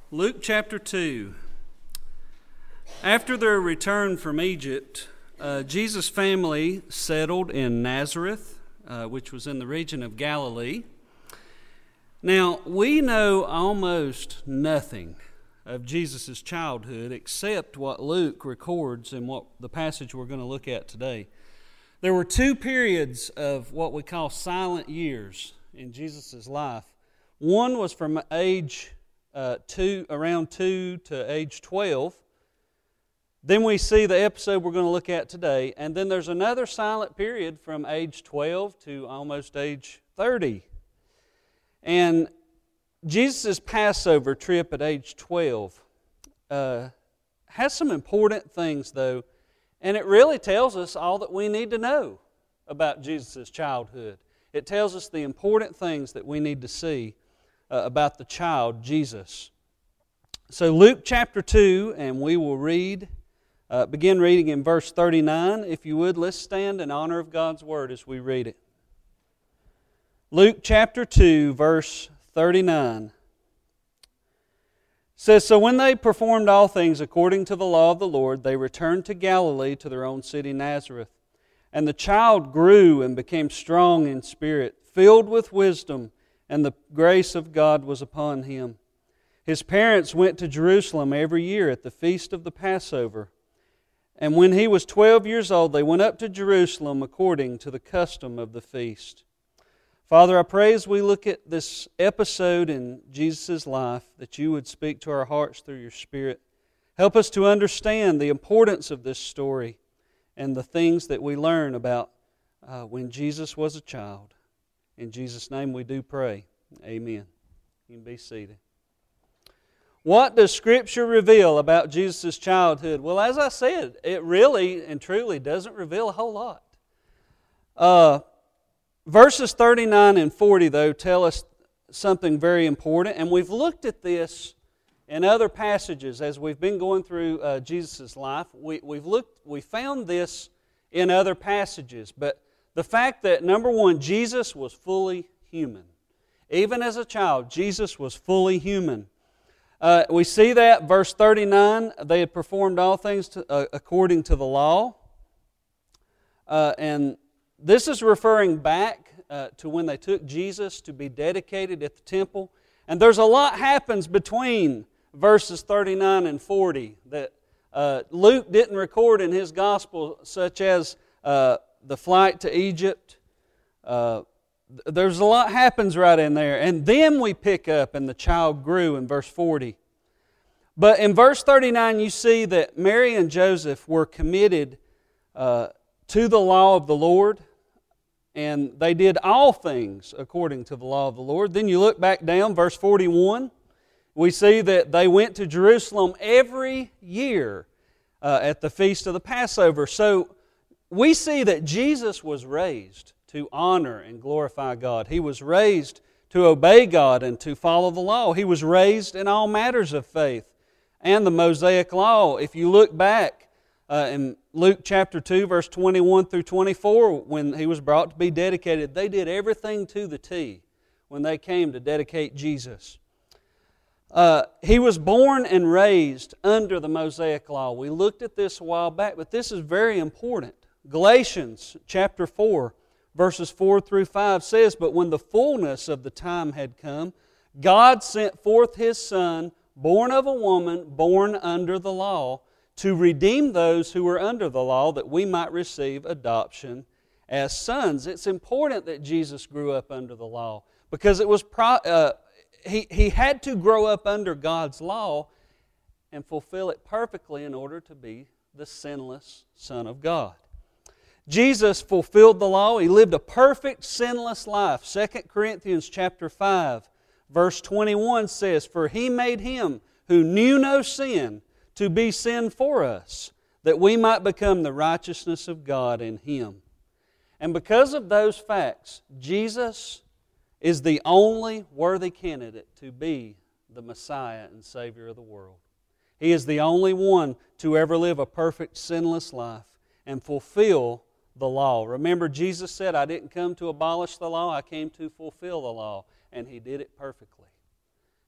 Luke chapter 2. After their return from Egypt, Jesus' family settled in Nazareth, which was in the region of Galilee. Now, we know almost nothing of Jesus' childhood except what Luke records in what the passage we're going to look at today. There were two periods of what we call silent years in Jesus' life. One was from age around 2 to age 12. Then we see the episode we're going to look at today. And then there's another silent period from age 12 to almost age 30. And Jesus' Passover trip at age 12 has some important things, though, and it really tells us all that we need to know about Jesus' childhood. It tells us the important things that we need to see about the child, Jesus. So Luke chapter 2, and we will begin reading in verse 39. If you would, let's stand in honor of God's Word as we read it. Luke chapter 2, verse 39 says, "So when they performed all things according to the law of the Lord, they returned to Galilee to their own city Nazareth. And the child grew and became strong in spirit, filled with wisdom, and the grace of God was upon him. His parents went to Jerusalem every year at the feast of the Passover. And when he was 12 years old, they went up to Jerusalem according to the custom of the feast." Father, I pray as we look at this episode in Jesus' life that you would speak to our hearts through your Spirit. Help us to understand the importance of this story and the things that we learn about when Jesus was a child. In Jesus' name we do pray. Amen. You can be seated. What does Scripture reveal about Jesus' childhood? Well, as I said, it really and truly doesn't reveal a whole lot. Verses 39 and 40, though, tell us something very important, and we've looked at this in other passages as we've been going through Jesus' life. We found this in other passages, but the fact that, number one, Jesus was fully human. Even as a child, Jesus was fully human. We see that, verse 39, they had performed all things according to the law. And this is referring back to when they took Jesus to be dedicated at the temple. And there's a lot happens between verses 39 and 40 that Luke didn't record in his gospel, such as the flight to Egypt. There's a lot happens right in there. And then we pick up, and the child grew in verse 40. But in verse 39, you see that Mary and Joseph were committed to the law of the Lord, and they did all things according to the law of the Lord. Then you look back down, verse 41, we see that they went to Jerusalem every year at the feast of the Passover. So we see that Jesus was raised to honor and glorify God. He was raised to obey God and to follow the law. He was raised in all matters of faith and the Mosaic law. If you look back in Luke chapter 2, verse 21 through 24, when he was brought to be dedicated, they did everything to the T when they came to dedicate Jesus. He was born and raised under the Mosaic law. We looked at this a while back, but this is very important. Galatians chapter 4, verses 4 through 5 says, "But when the fullness of the time had come, God sent forth His Son, born of a woman, born under the law, to redeem those who were under the law, that we might receive adoption as sons." It's important that Jesus grew up under the law, because it was he had to grow up under God's law and fulfill it perfectly in order to be the sinless Son of God. Jesus fulfilled the law. He lived a perfect, sinless life. 2 Corinthians chapter 5, verse 21 says, "For He made Him who knew no sin to be sin for us, that we might become the righteousness of God in Him." And because of those facts, Jesus is the only worthy candidate to be the Messiah and Savior of the world. He is the only one to ever live a perfect, sinless life and fulfill the law. Remember, Jesus said, "I didn't come to abolish the law, I came to fulfill the law." And He did it perfectly.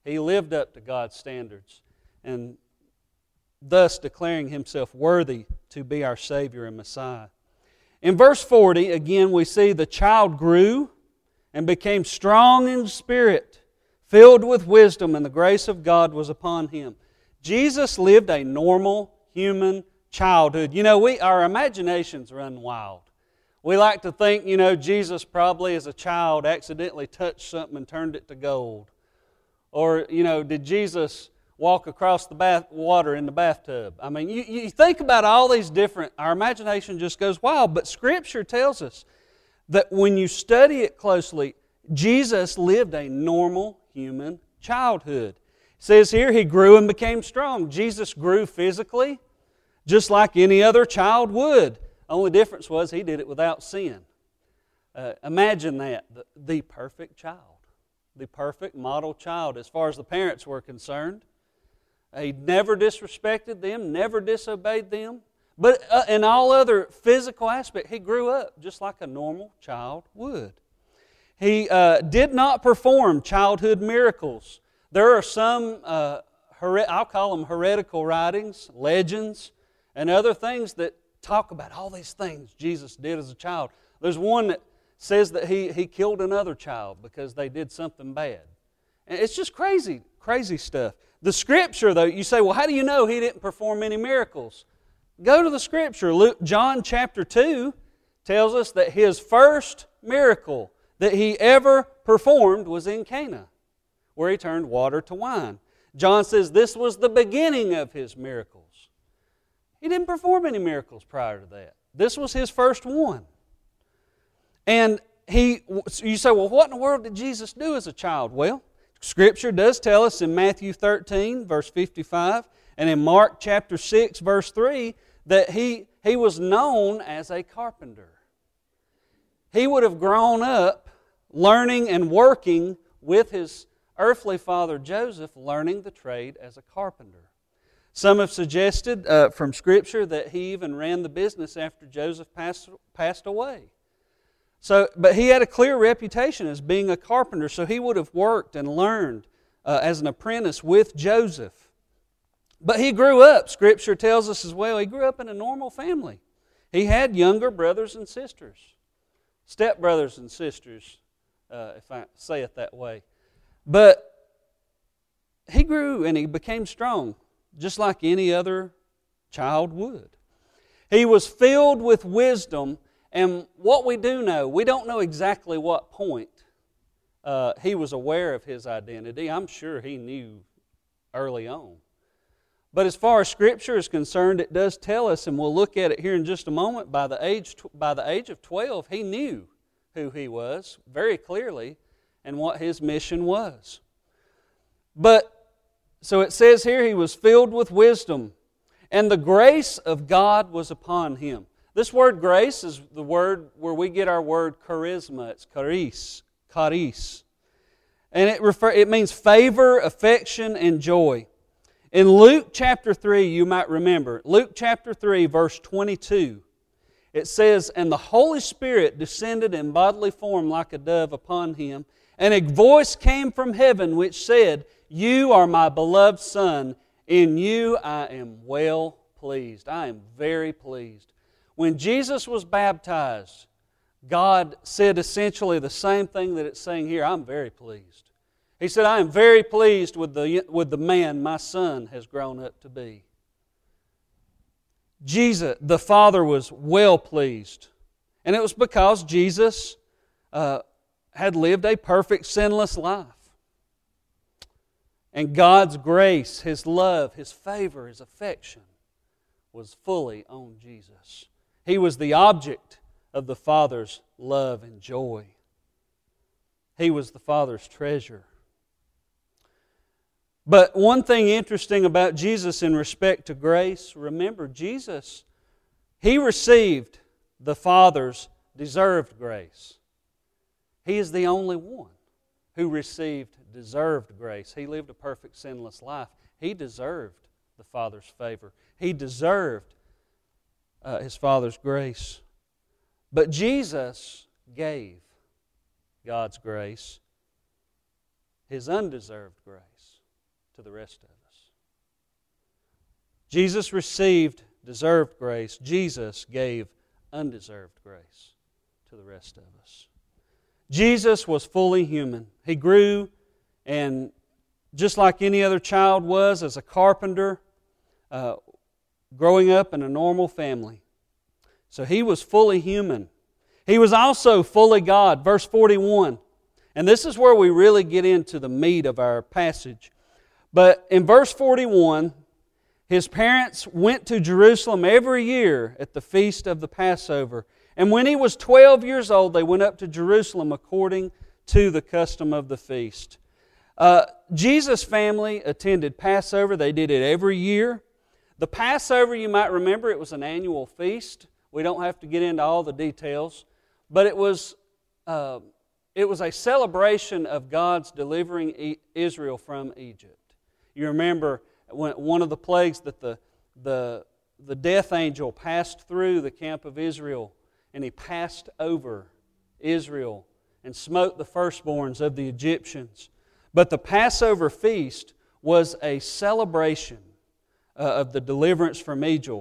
He lived up to God's standards, and thus declaring Himself worthy to be our Savior and Messiah. In verse 40, again, we see the child grew and became strong in spirit, filled with wisdom, and the grace of God was upon him. Jesus lived a normal human childhood. You know, our imaginations run wild. We like to think, Jesus probably as a child accidentally touched something and turned it to gold. Or, did Jesus walk across the water in the bathtub? I mean, you think about all these different, our imagination just goes wild. But Scripture tells us that when you study it closely, Jesus lived a normal human childhood. It says here, He grew and became strong. Jesus grew physically, just like any other child would. Only difference was He did it without sin. Imagine that, the perfect child, the perfect model child as far as the parents were concerned. He never disrespected them, never disobeyed them. But in all other physical aspects, He grew up just like a normal child would. He did not perform childhood miracles. There are some, I'll call them heretical writings, legends, and other things that talk about all these things Jesus did as a child. There's one that says that he killed another child because they did something bad. And it's just crazy, crazy stuff. The Scripture, though, you say, well, how do you know He didn't perform any miracles? Go to the Scripture. John chapter 2 tells us that His first miracle that He ever performed was in Cana, where He turned water to wine. John says this was the beginning of His miracles. He didn't perform any miracles prior to that. This was His first one. And you say, well, what in the world did Jesus do as a child? Well, Scripture does tell us in Matthew 13, verse 55, and in Mark chapter 6, verse 3, that He was known as a carpenter. He would have grown up learning and working with His earthly father Joseph, learning the trade as a carpenter. Some have suggested from Scripture that he even ran the business after Joseph passed away. But he had a clear reputation as being a carpenter, so he would have worked and learned as an apprentice with Joseph. But he grew up, Scripture tells us as well, he grew up in a normal family. He had younger brothers and sisters, stepbrothers and sisters, if I say it that way. But he grew and he became strong, just like any other child would. He was filled with wisdom, and what we do know, we don't know exactly what point he was aware of his identity. I'm sure he knew early on. But as far as Scripture is concerned, it does tell us, and we'll look at it here in just a moment, by the age of 12, he knew who he was very clearly and what his mission was. So it says here, he was filled with wisdom, and the grace of God was upon him. This word grace is the word where we get our word charisma. It's charis. And it means favor, affection, and joy. In Luke chapter 3, you might remember, Luke chapter 3, verse 22, it says, "And the Holy Spirit descended in bodily form like a dove upon him, and a voice came from heaven which said, 'You are my beloved Son, in you I am well pleased.'" I am very pleased. When Jesus was baptized, God said essentially the same thing that it's saying here. I'm very pleased. He said, "I am very pleased with the man my Son has grown up to be." Jesus, the Father, was well pleased. And it was because Jesus had lived a perfect, sinless life. And God's grace, His love, His favor, His affection was fully on Jesus. He was the object of the Father's love and joy. He was the Father's treasure. But one thing interesting about Jesus in respect to grace, remember, Jesus, He received the Father's deserved grace. He is the only one who received deserved grace. He lived a perfect, sinless life. He deserved the Father's favor. He deserved His Father's grace. But Jesus gave God's grace, His undeserved grace. to the rest of us. Jesus received deserved grace. Jesus gave undeserved grace to the rest of us. Jesus was fully human. He grew, and just like any other child was, as a carpenter, growing up in a normal family. So He was fully human. He was also fully God. Verse 41. And this is where we really get into the meat of our passage. But in verse 41, His parents went to Jerusalem every year at the feast of the Passover. And when He was 12 years old, they went up to Jerusalem according to the custom of the feast. Jesus' family attended Passover. They did it every year. The Passover, you might remember, it was an annual feast. We don't have to get into all the details. But it was a celebration of God's delivering Israel from Egypt. You remember one of the plagues that the death angel passed through the camp of Israel, and he passed over Israel and smote the firstborns of the Egyptians. But the Passover feast was a celebration of the deliverance from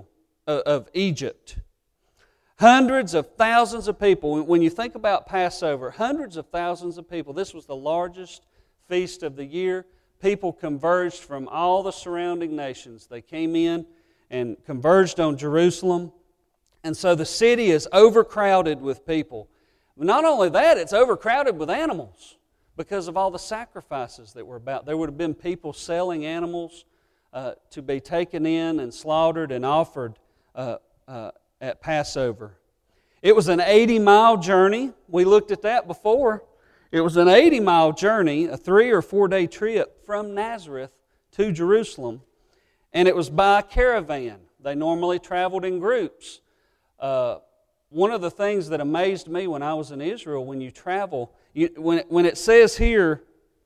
Egypt. Hundreds of thousands of people. When you think about Passover, hundreds of thousands of people. This was the largest feast of the year. People converged from all the surrounding nations. They came in and converged on Jerusalem. And so the city is overcrowded with people. Not only that, it's overcrowded with animals because of all the sacrifices that were about. There would have been people selling animals to be taken in and slaughtered and offered at Passover. It was an 80-mile journey. We looked at that before. It was an 80-mile journey, a 3 or 4 day trip from Nazareth to Jerusalem, and it was by caravan. They normally traveled in groups. One of the things that amazed me when I was in Israel, when you travel, when it says here,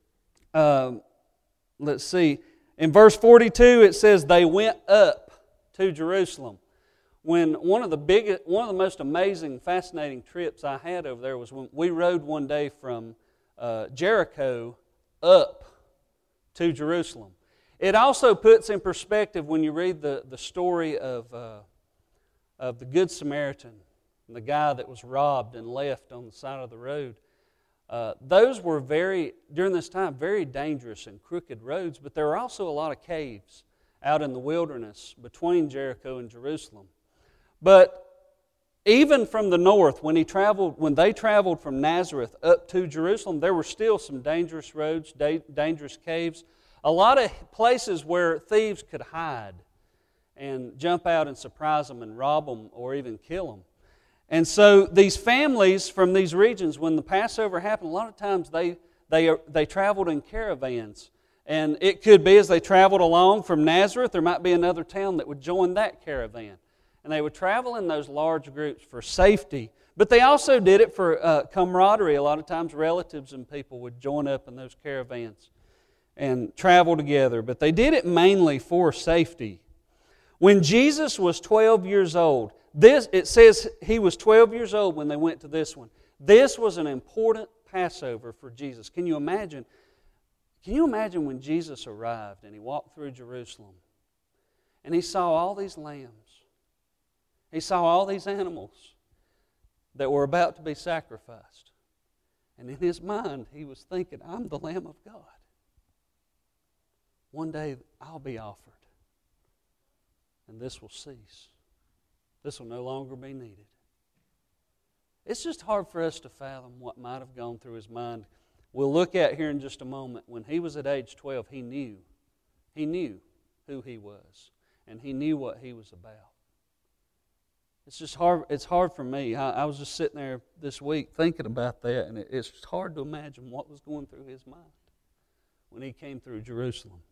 let's see, in verse 42 it says they went up to Jerusalem. When one of the most amazing, fascinating trips I had over there was when we rode one day from Jericho up to Jerusalem. It also puts in perspective when you read the story of the Good Samaritan, and the guy that was robbed and left on the side of the road. Those were during this time, very dangerous and crooked roads, but there were also a lot of caves out in the wilderness between Jericho and Jerusalem. But even from the north, when they traveled from Nazareth up to Jerusalem, there were still some dangerous roads, dangerous caves, a lot of places where thieves could hide and jump out and surprise them and rob them or even kill them. And so these families from these regions, when the Passover happened, a lot of times they traveled in caravans. And it could be as they traveled along from Nazareth, there might be another town that would join that caravan. And they would travel in those large groups for safety. But they also did it for camaraderie. A lot of times relatives and people would join up in those caravans and travel together. But they did it mainly for safety. When Jesus was 12 years old, it says He was 12 years old when they went to this one. This was an important Passover for Jesus. Can you imagine? Can you imagine when Jesus arrived and He walked through Jerusalem and He saw all these lambs? He saw all these animals that were about to be sacrificed. And in His mind, He was thinking, I'm the Lamb of God. One day I'll be offered. And this will cease. This will no longer be needed. It's just hard for us to fathom what might have gone through His mind. We'll look at here in just a moment. When He was at age 12, He knew. He knew who He was. And He knew what He was about. It's just hard. It's hard for me. I was just sitting there this week thinking about that, and it's hard to imagine what was going through His mind when He came through Jerusalem.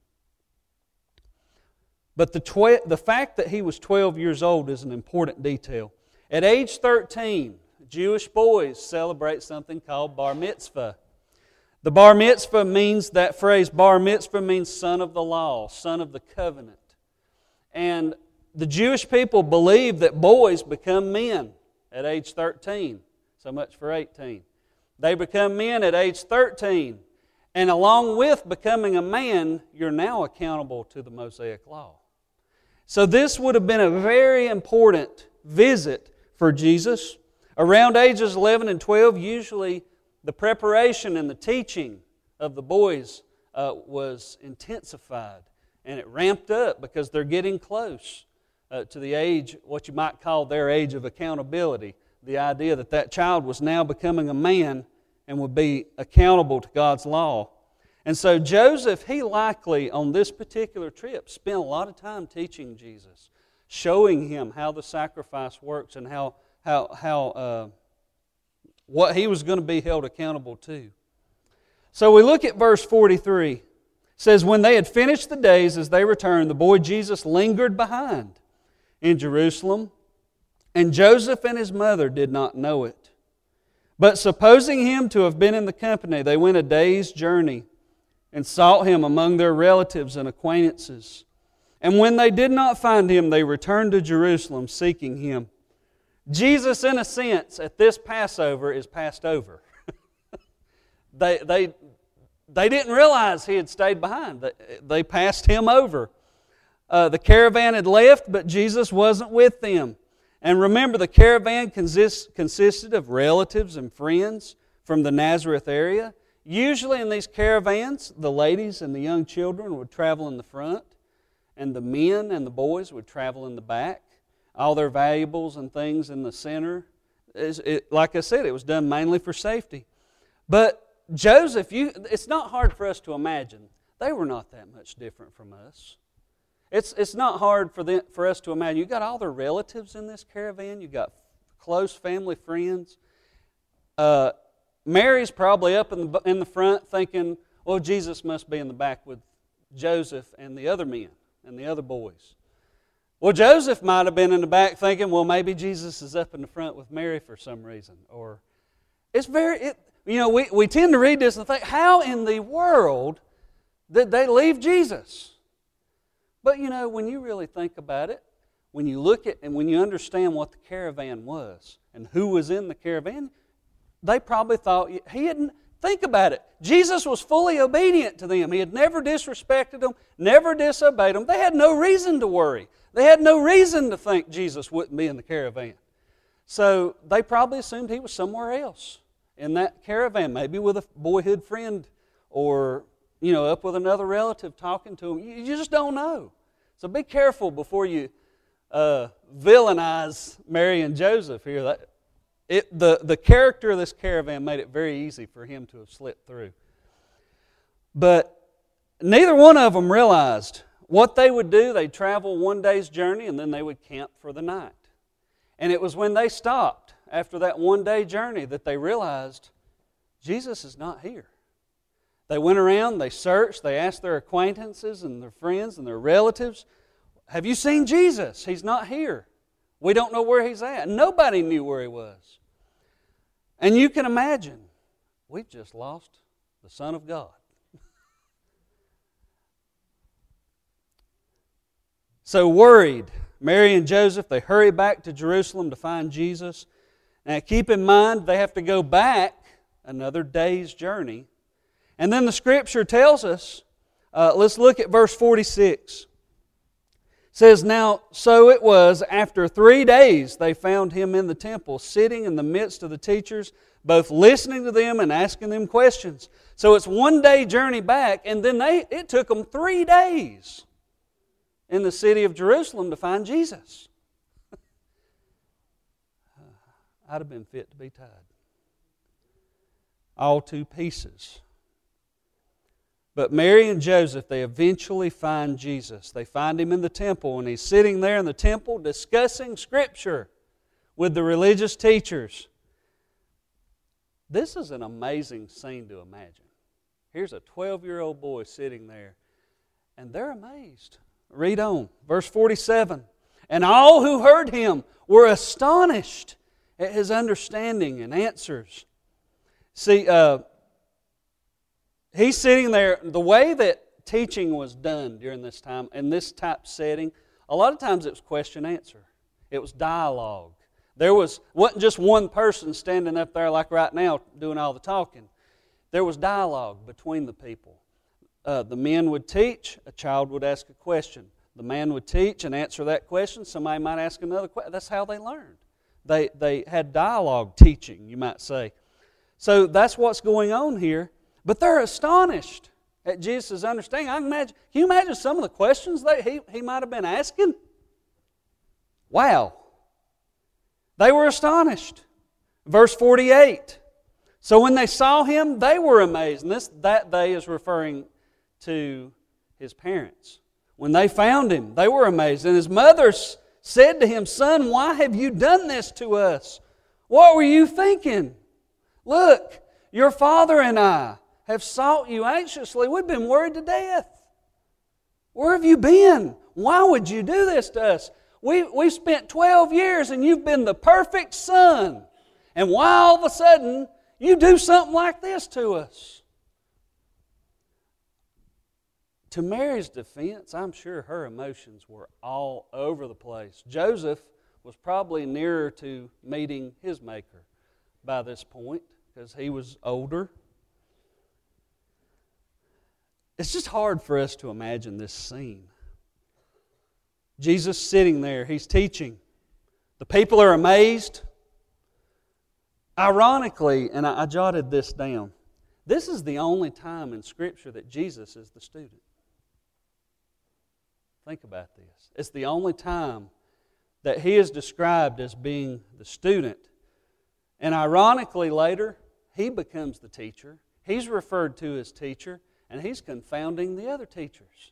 But the fact that He was 12 years old is an important detail. At age 13, Jewish boys celebrate something called bar mitzvah. The bar mitzvah means, that phrase bar mitzvah means son of the law, son of the covenant. And the Jewish people believe that boys become men at age 13. So much for 18. They become men at age 13. And along with becoming a man, you're now accountable to the Mosaic Law. So this would have been a very important visit for Jesus. Around ages 11 and 12, usually the preparation and the teaching of the boys was intensified. And it ramped up because they're getting close to the age, what you might call their age of accountability. The idea that that child was now becoming a man and would be accountable to God's law. And so Joseph, he likely on this particular trip spent a lot of time teaching Jesus, showing him how the sacrifice works and how what he was going to be held accountable to. So we look at verse 43. It says, when they had finished the days as they returned, the boy Jesus lingered behind in Jerusalem, and Joseph and his mother did not know it. But supposing him to have been in the company, they went a day's journey and sought him among their relatives and acquaintances. And when they did not find him, they returned to Jerusalem seeking him. Jesus, in a sense, at this Passover is passed over. They didn't realize he had stayed behind. They passed him over. The caravan had left, but Jesus wasn't with them. And remember, the caravan consisted of relatives and friends from the Nazareth area. Usually in these caravans, the ladies and the young children would travel in the front, and the men and the boys would travel in the back. All their valuables and things in the center. Like I said, it was done mainly for safety. But Joseph, it's not hard for us to imagine. They were not that much different from us. It's not hard for us to imagine. You've got all their relatives in this caravan. You've got close family friends. Mary's probably up in the front thinking, well, Jesus must be in the back with Joseph and the other men and the other boys. Well, Joseph might have been in the back thinking, well, maybe Jesus is up in the front with Mary for some reason. Or we tend to read this and think, how in the world did they leave Jesus? But when you really think about it, when you look at and when you understand what the caravan was and who was in the caravan, they probably thought he hadn't. Think about it. Jesus was fully obedient to them. He had never disrespected them, never disobeyed them. They had no reason to worry. They had no reason to think Jesus wouldn't be in the caravan. So they probably assumed he was somewhere else in that caravan, maybe with a boyhood friend or up with another relative talking to him. You just don't know. So be careful before you villainize Mary and Joseph here. The character of this caravan made it very easy for him to have slipped through. But neither one of them realized what they would do. They'd travel one day's journey and then they would camp for the night. And it was when they stopped after that one-day journey that they realized Jesus is not here. They went around, they searched, they asked their acquaintances and their friends and their relatives, have you seen Jesus? He's not here. We don't know where He's at. Nobody knew where He was. And you can imagine, we've just lost the Son of God. So worried, Mary and Joseph, they hurry back to Jerusalem to find Jesus. Now keep in mind, they have to go back another day's journey. And then the Scripture tells us, let's look at verse 46. It says, now, so it was, after 3 days they found Him in the temple, sitting in the midst of the teachers, both listening to them and asking them questions. So it's 1 day journey back, and then it took them 3 days in the city of Jerusalem to find Jesus. I'd have been fit to be tied. All to pieces. But Mary and Joseph, they eventually find Jesus. They find Him in the temple, and He's sitting there in the temple discussing Scripture with the religious teachers. This is an amazing scene to imagine. Here's a 12-year-old boy sitting there, and they're amazed. Read on, verse 47. And all who heard Him were astonished at His understanding and answers. See, He's sitting there. The way that teaching was done during this time, in this type setting, a lot of times it was question-answer. It was dialogue. There wasn't just one person standing up there like right now doing all the talking. there was dialogue between the people. The men would teach, a child would ask a question. The man would teach and answer that question. Somebody might ask another question. That's how they learned. They had dialogue teaching, you might say. So that's what's going on here. But they're astonished at Jesus' understanding. Can you imagine some of the questions that he might have been asking? Wow. They were astonished. Verse 48. So when they saw him, they were amazed. And that they is referring to his parents. When they found him, they were amazed. And his mother said to him, "Son, why have you done this to us? What were you thinking? Look, your father and I have sought you anxiously. We've been worried to death. Where have you been? Why would you do this to us? We've spent 12 years and you've been the perfect son. And why all of a sudden you do something like this to us?" To Mary's defense, I'm sure her emotions were all over the place. Joseph was probably nearer to meeting his Maker by this point because he was older. It's just hard for us to imagine this scene. Jesus sitting there, He's teaching. The people are amazed. Ironically, and I jotted this down, this is the only time in Scripture that Jesus is the student. Think about this. It's the only time that He is described as being the student. And ironically, later, He becomes the teacher. He's referred to as teacher, and He's confounding the other teachers.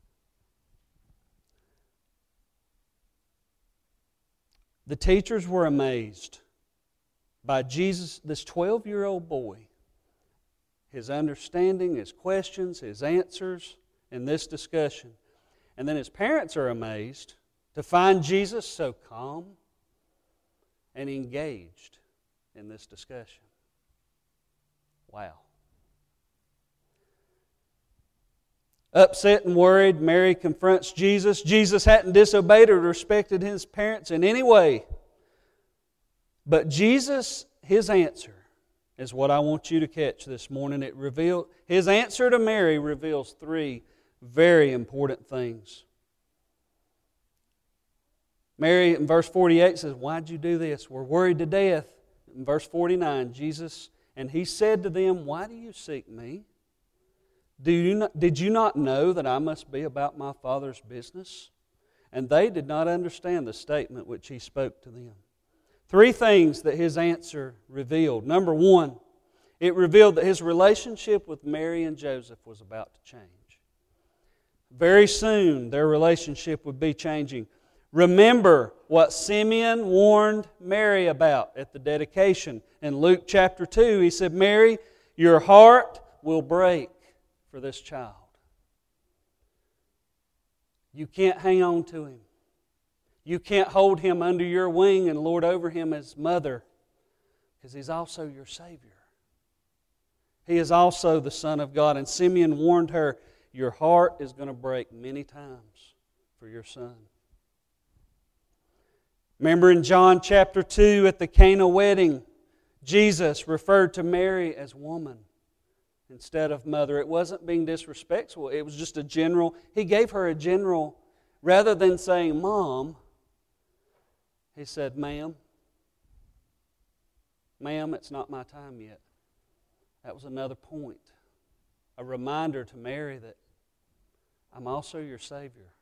The teachers were amazed by Jesus, this 12-year-old boy, his understanding, his questions, his answers in this discussion. And then his parents are amazed to find Jesus so calm and engaged in this discussion. Wow. Upset and worried, Mary confronts Jesus. Jesus hadn't disobeyed or respected his parents in any way. But Jesus, His answer is what I want you to catch this morning. His answer to Mary reveals three very important things. Mary, in verse 48, says, "Why'd you do this? We're worried to death." In verse 49, Jesus, "And He said to them, 'Why do you seek Me? Did you not know that I must be about my Father's business?' And they did not understand the statement which He spoke to them." Three things that His answer revealed. Number one, it revealed that His relationship with Mary and Joseph was about to change. Very soon, their relationship would be changing. Remember what Simeon warned Mary about at the dedication. In Luke chapter 2, he said, "Mary, your heart will break for this child. You can't hang on to him. You can't hold him under your wing and lord over him as mother, because He's also your Savior. He is also the Son of God." And Simeon warned her, your heart is going to break many times for your son. Remember in John chapter 2 at the Cana wedding, Jesus referred to Mary as woman instead of mother. It wasn't being disrespectful. It was just a general. He gave her a general, rather than saying Mom, He said, Ma'am, it's not my time yet. That was another point. A reminder to Mary that I'm also your Savior.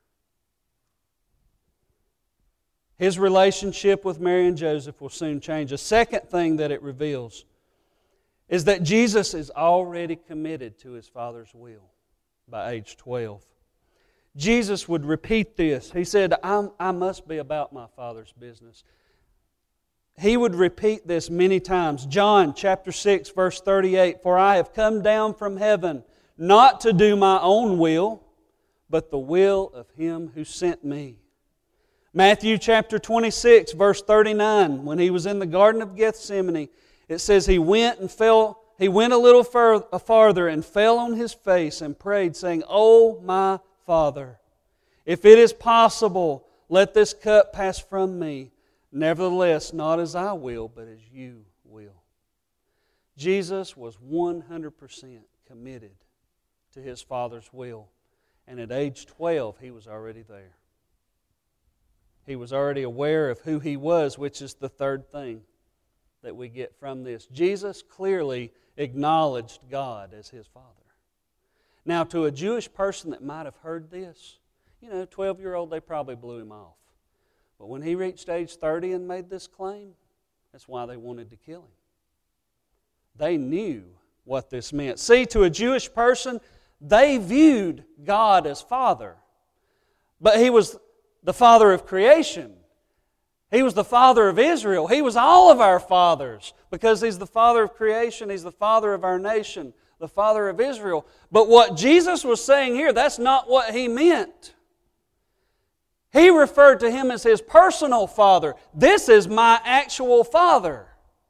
His relationship with Mary and Joseph will soon change. A second thing that it reveals is that Jesus is already committed to His Father's will by age 12. Jesus would repeat this. He said, I must be about my Father's business. He would repeat this many times. John chapter 6 verse 38, "For I have come down from heaven not to do my own will, but the will of Him who sent Me." Matthew chapter 26 verse 39, when He was in the Garden of Gethsemane, it says He went a little farther and fell on His face and prayed, saying, "O my Father, if it is possible, let this cup pass from Me. Nevertheless, not as I will, but as You will." Jesus was 100% committed to His Father's will. And at age 12, He was already there. He was already aware of who He was, which is the third thing that we get from this. Jesus clearly acknowledged God as His Father. Now, to a Jewish person that might have heard this, 12-year-old, they probably blew Him off. But when He reached age 30 and made this claim, that's why they wanted to kill Him. They knew what this meant. See, to a Jewish person, they viewed God as Father. But He was the Father of creation. He was the Father of Israel. He was all of our fathers because He's the Father of creation. He's the Father of our nation, the Father of Israel. But what Jesus was saying here, that's not what He meant. He referred to Him as His personal Father. This is my actual Father.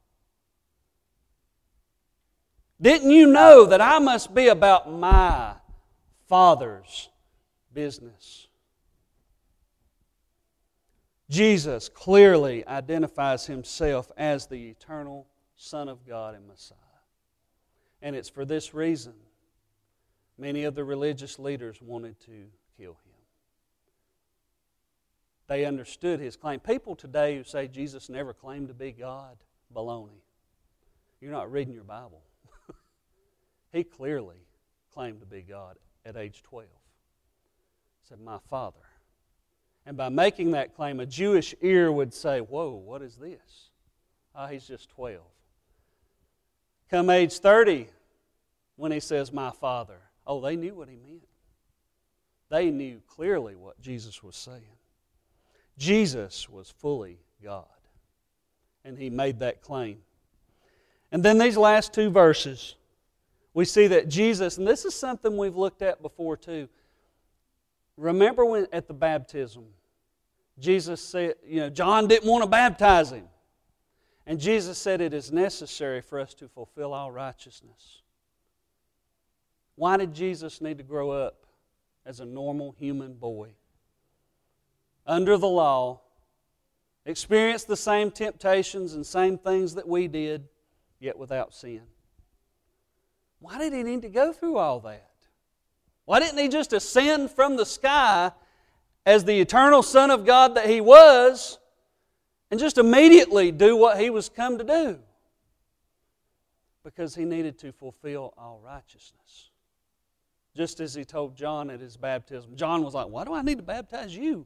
Didn't you know that I must be about my Father's business? Jesus clearly identifies Himself as the eternal Son of God and Messiah. And it's for this reason many of the religious leaders wanted to kill Him. They understood His claim. People today who say Jesus never claimed to be God, baloney. You're not reading your Bible. He clearly claimed to be God at age 12. He said, my Father. And by making that claim, a Jewish ear would say, whoa, what is this? He's just 12. Come age 30, when He says, my Father, they knew what He meant. They knew clearly what Jesus was saying. Jesus was fully God. And He made that claim. And then these last two verses, we see that Jesus, and this is something we've looked at before too. Remember when at the baptism, Jesus said, John didn't want to baptize him. And Jesus said it is necessary for us to fulfill all righteousness. Why did Jesus need to grow up as a normal human boy? Under the law, experience the same temptations and same things that we did, yet without sin. Why did He need to go through all that? Why didn't He just ascend from the sky as the eternal Son of God that He was and just immediately do what He was come to do? Because He needed to fulfill all righteousness. Just as He told John at His baptism. John was like, why do I need to baptize you?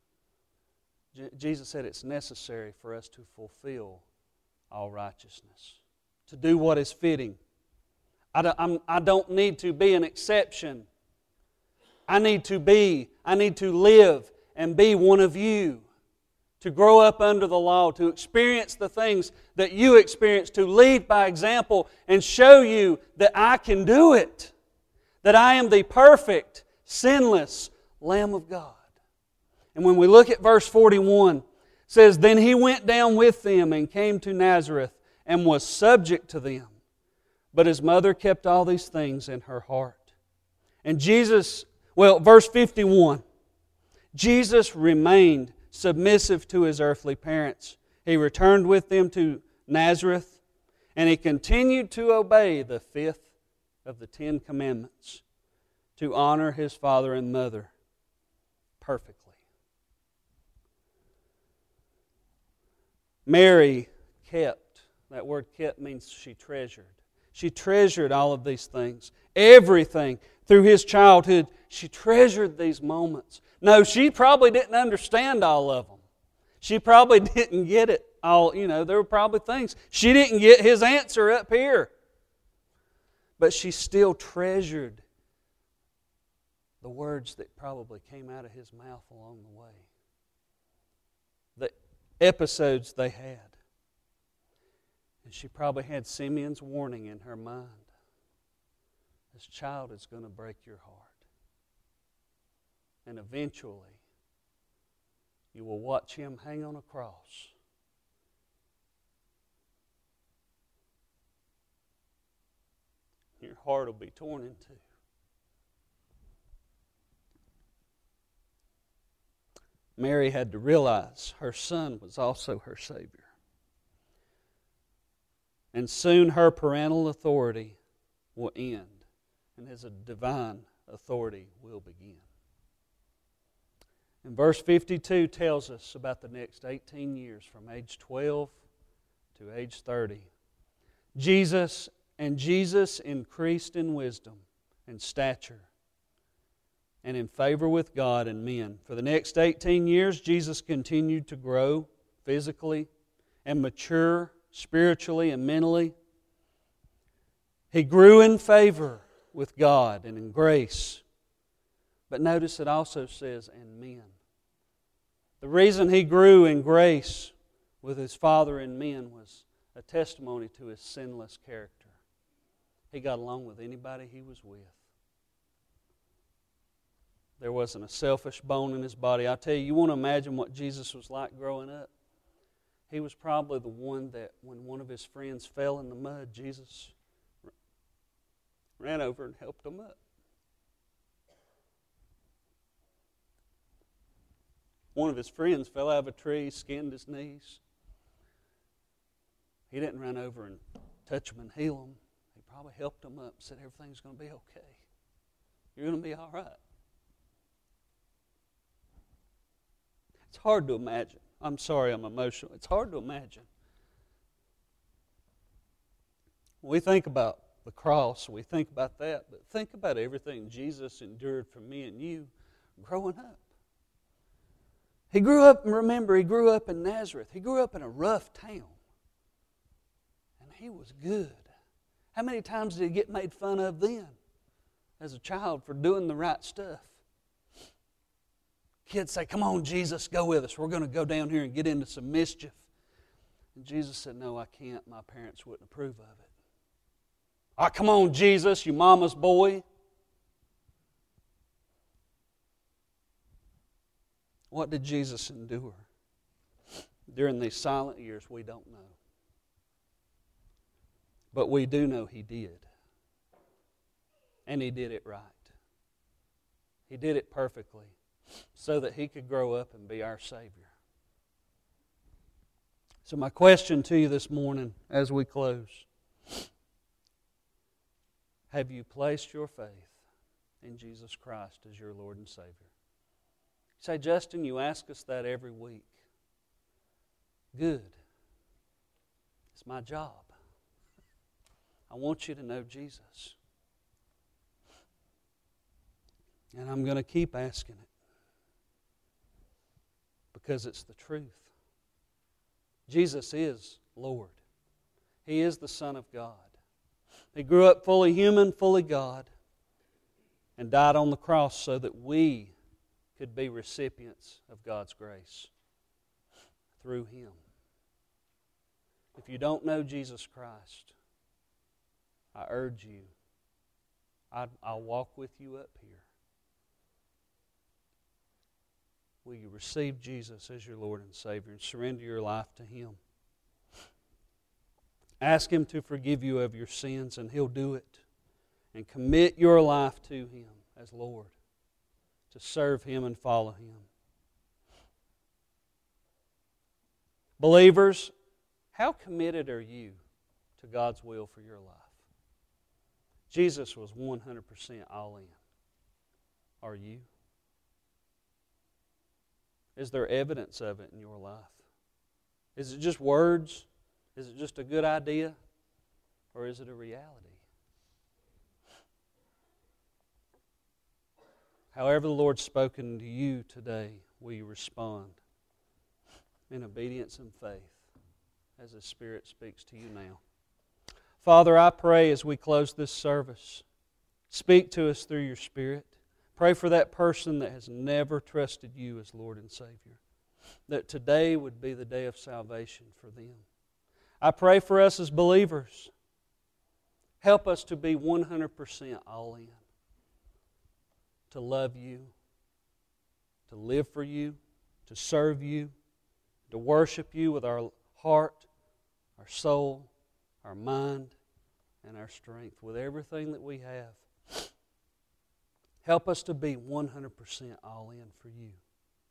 Jesus said it's necessary for us to fulfill all righteousness. To do what is fitting. I don't need to be an exception. I need to live and be one of you. To grow up under the law, to experience the things that you experience, to lead by example and show you that I can do it. That I am the perfect, sinless Lamb of God. And when we look at verse 41, it says, then He went down with them and came to Nazareth and was subject to them. But His mother kept all these things in her heart. And verse 51, Jesus remained submissive to His earthly parents. He returned with them to Nazareth, and He continued to obey the fifth of the 10 commandments, to honor His father and mother perfectly. Mary kept, that word kept means she treasured. She treasured all of these things. Everything through His childhood, she treasured these moments. No, she probably didn't understand all of them. She probably didn't get it all. There were probably things. She didn't get His answer up here. But she still treasured the words that probably came out of His mouth along the way. The episodes they had. And she probably had Simeon's warning in her mind. This child is going to break your heart. And eventually, you will watch Him hang on a cross. Your heart will be torn in two. Mary had to realize her Son was also her Savior. And soon her parental authority will end, and His divine authority will begin. And verse 52 tells us about the next 18 years, from age 12 to age 30. Jesus increased in wisdom and stature and in favor with God and men. For the next 18 years, Jesus continued to grow physically and mature spiritually and mentally. He grew in favor with God and in grace. But notice it also says, and men. The reason He grew in grace with His Father and men was a testimony to His sinless character. He got along with anybody He was with. There wasn't a selfish bone in His body. I tell you, you want to imagine what Jesus was like growing up? He was probably the one that when one of His friends fell in the mud, Jesus ran over and helped them up. One of His friends fell out of a tree, skinned his knees. He didn't run over and touch them and heal them. He probably helped them up and said, everything's going to be okay. You're going to be all right. It's hard to imagine. I'm sorry I'm emotional. It's hard to imagine. When we think about the cross, we think about that, but think about everything Jesus endured for me and you growing up. He grew up, and remember, He grew up in Nazareth. He grew up in a rough town. And He was good. How many times did He get made fun of then as a child for doing the right stuff? Kids say, come on, Jesus, go with us. We're going to go down here and get into some mischief. And Jesus said, no, I can't. My parents wouldn't approve of it. Oh, come on, Jesus, you mama's boy. What did Jesus endure during these silent years? We don't know. But we do know He did. And He did it right. He did it perfectly so that He could grow up and be our Savior. So my question to you this morning as we close, have you placed your faith in Jesus Christ as your Lord and Savior? You say, Justin, you ask us that every week. Good. It's my job. I want you to know Jesus. And I'm going to keep asking it because it's the truth. Jesus is Lord. He is the Son of God. He grew up fully human, fully God, and died on the cross so that we could be recipients of God's grace through Him. If you don't know Jesus Christ, I urge you, I'll walk with you up here. Will you receive Jesus as your Lord and Savior and surrender your life to Him? Ask Him to forgive you of your sins, and He'll do it. And commit your life to Him as Lord, to serve Him and follow Him. Believers, how committed are you to God's will for your life? Jesus was 100% all in. Are you? Is there evidence of it in your life? Is it just words? Is it just a good idea? Or is it a reality? However the Lord's spoken to you today, will you respond in obedience and faith as the Spirit speaks to you now? Father, I pray as we close this service, speak to us through your Spirit. Pray for that person that has never trusted you as Lord and Savior, that today would be the day of salvation for them. I pray for us as believers. Help us to be 100% all in, to love you, to live for you, to serve you, to worship you with our heart, our soul, our mind, and our strength, with everything that we have. Help us to be 100% all in for you.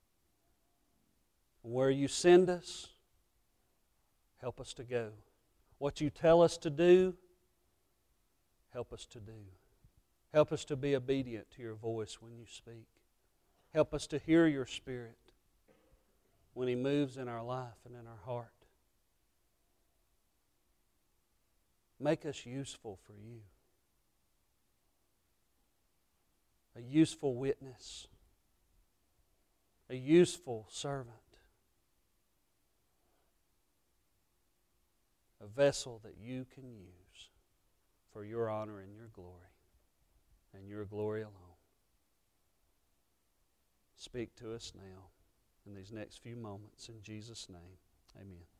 Where you send us, help us to go. What you tell us to do, help us to do. Help us to be obedient to your voice when you speak. Help us to hear your Spirit when He moves in our life and in our heart. Make us useful for you. A useful witness. A useful servant. A vessel that you can use for your honor and your glory, and your glory alone. Speak to us now in these next few moments. In Jesus' name, amen.